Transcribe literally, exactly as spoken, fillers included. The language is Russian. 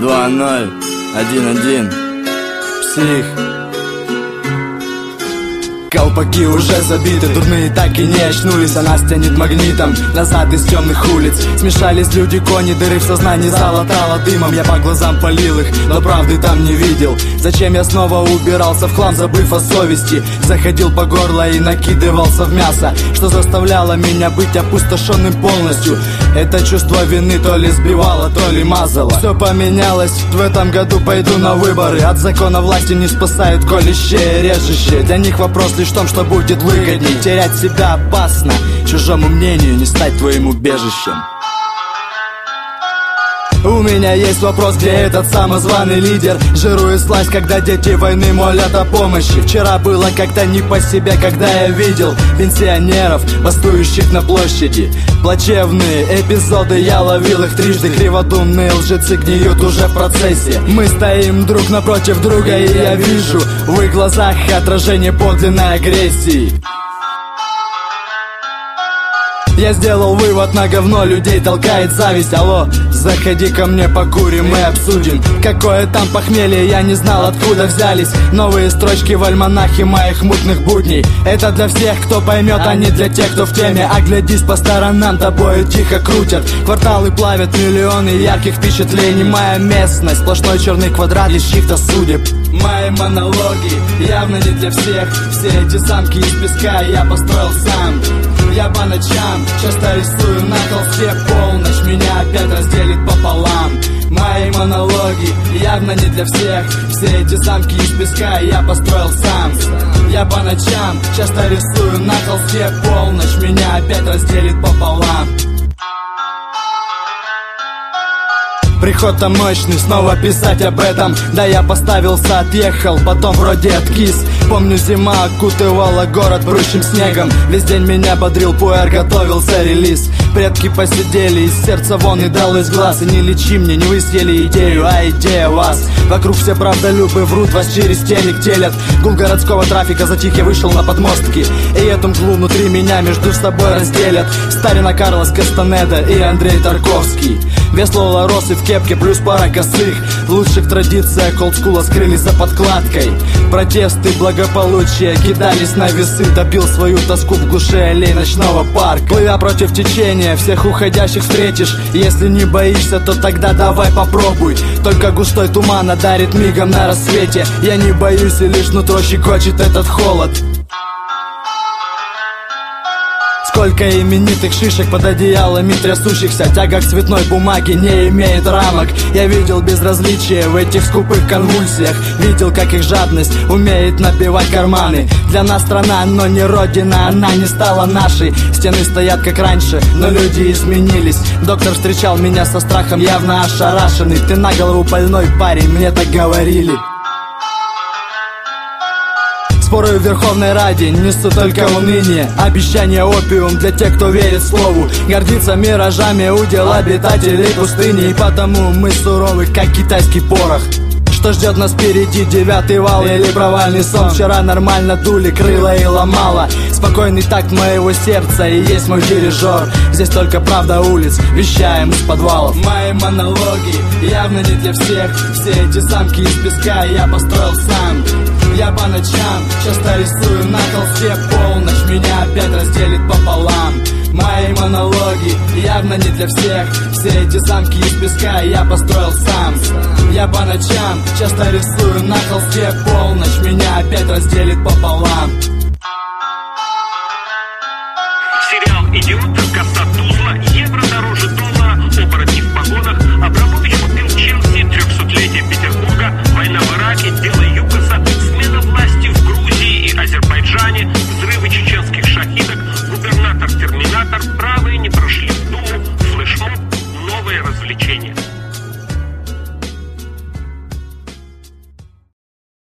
два ноль один один. Псих. Колпаки уже забиты, дурные так и не очнулись, а нас тянет магнитом назад из темных улиц. Смешались люди, кони, дыры в сознании залатало дымом. Я по глазам полил их, но правды там не видел. Зачем я снова убирался в хлам, забыв о совести? Заходил по горло и накидывался в мясо, что заставляло меня быть опустошенным полностью. Это чувство вины то ли сбивало, то ли мазало. Все поменялось, в этом году пойду на выборы. От закона власти не спасают колющее и режущее. Для них вопрос лишь в том, что будет выгодней. Терять себя опасно, чужому мнению не стать твоим убежищем. У меня есть вопрос, где этот самозваный лидер? Жирую слазь, когда дети войны молят о помощи. Вчера было как-то не по себе, когда я видел пенсионеров, бастующих на площади. Плачевные эпизоды, я ловил их трижды. Криводумные лжецы гниют уже в процессе. Мы стоим друг напротив друга, и я вижу в их глазах отражение подлинной агрессии. Я сделал вывод, на говно людей толкает зависть. Алло, заходи ко мне, покурим и обсудим. Какое там похмелье, я не знал, откуда взялись новые строчки в альманахе моих мутных будней. Это для всех, кто поймет, а не для тех, кто в теме. Оглядись по сторонам, тобою тихо крутят. Кварталы плавят миллионы ярких впечатлений. Моя местность, сплошной черный квадрат из чьих-то судеб. Мои монологи явно не для всех. Все эти замки из песка я построил сам. Я по ночам часто рисую на холсте полночь, меня опять разделит пополам. Мои монологи явно не для всех. Все эти замки из песка я построил сам. Я по ночам часто рисую на холсте полночь, меня опять разделит пополам. Приход-то мощный, снова писать об этом. Да я поставился, отъехал, потом вроде откис. Помню, зима окутывала город брущим снегом. Весь день меня бодрил пуэр, готовился релиз. Предки посидели, из сердца вон и дал из глаз. И не лечи мне, не вы съели идею, а идея вас. Вокруг все правдолюбы врут, вас через телек телят. Гул городского трафика затих, я вышел на подмостки. И эту мглу внутри меня между собой разделят Старина Карлос Кастанеда и Андрей Тарковский. Весло лоросы в кепке плюс пара косых. В лучших традициях олдскула скрылись за подкладкой. Протесты, благополучие кидались на весы. Добил свою тоску в глуши аллей ночного парка. Плывя против течения, всех уходящих встретишь. Если не боишься, то тогда давай попробуй. Только густой туман одарит мигом на рассвете. Я не боюсь, и лишь нутро щекочет этот холод. Сколько именитых шишек под одеялами трясущихся. Тяга к цветной бумаге не имеет рамок. Я видел безразличие в этих скупых конвульсиях. Видел, как их жадность умеет набивать карманы. Для нас страна, но не родина, она не стала нашей. Стены стоят как раньше, но люди изменились. Доктор встречал меня со страхом, явно ошарашенный. Ты на голову больной парень, мне так говорили. Споры в Верховной Раде несут только уныние. Обещание опиум для тех, кто верит слову. Гордится миражами удел обитателей пустыни. И потому мы суровы, как китайский порох. Что ждет нас впереди, девятый вал или провальный сон? Вчера нормально дули, крыло и ломало. Спокойный такт моего сердца и есть мой дирижер. Здесь только правда улиц, вещаем из подвалов. Мои монологи явно не для всех. Все эти замки из песка я построил сам. Я по ночам часто рисую на холсте полночь, меня опять разделит пополам. Мои монологи явно не для всех. Все эти замки из песка я построил сам. Я по ночам часто рисую на холсте полночь, меня опять разделит пополам. Сериал «Идиот», касса Тузла, евро дороже доллара, оборотни в погонах, Абрамович купил Челси, трехсотлетие Петербурга, война в Ираке, дело ЮКОСа, смена власти в Грузии и Азербайджане, взрывы чеченских шахидок, губернатор-терминатор,